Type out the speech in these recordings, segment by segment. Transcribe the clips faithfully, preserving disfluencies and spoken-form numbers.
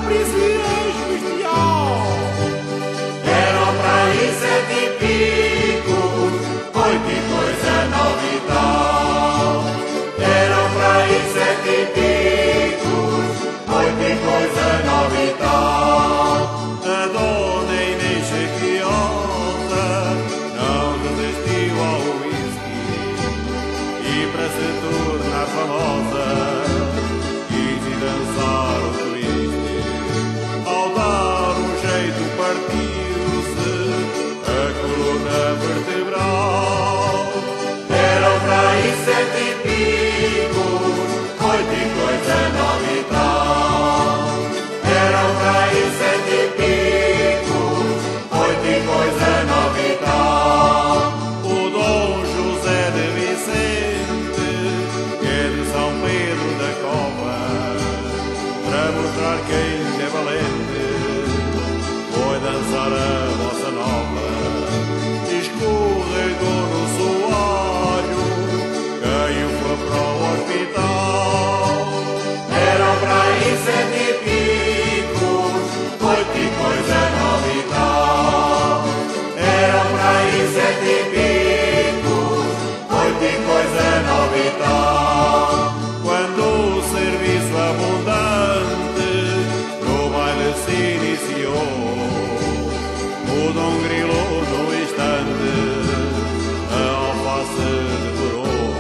prisões bestial. Eram para aí sete e pico, oito e coisa nove e tal. Eram para aí sete e pico, oito e coisa nove e tal. A dona Inês Chiquiosa não desistiu ao whisky e para se tornar famosa quis ir dançar o twist. Ao dar um jeito partiu-se a coluna vertebral. Eram para aí sete e pico, oito e coisa nove e tal. Eram para aí sete e pico, oito e coisa nove e tal. O Dom José de Vicente, que é de São Pedro da Cova, para mostrar quem é valente, foi dançar a bossa nova. Escorregou no soalho, caiu foi para o hospital. Eram para aí sete e pico, oito e coisa nove e tal. Eram para aí sete e pico, oito e coisa nove e tal. Quando o serviço abundante no baile se iniciou, o Dom grilou no instante, a alface devorou.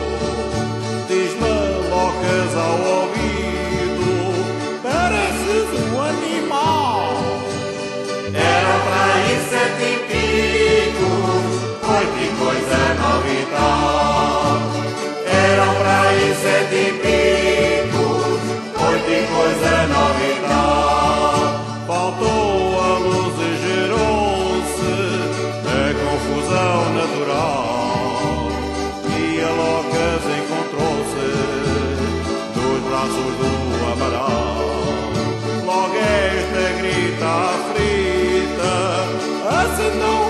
Diz-me locas ao ouvido, pareces um animal. Eram para aí sete e pico, oito e coisa nove e tal. Eram para aí sete e pico, oito e coisa nove e tal. Faltou a luz e gerou-se a confusão natural, e a Locas encontrou-se nos braços do Amaral. Logo esta grita aflita, assim não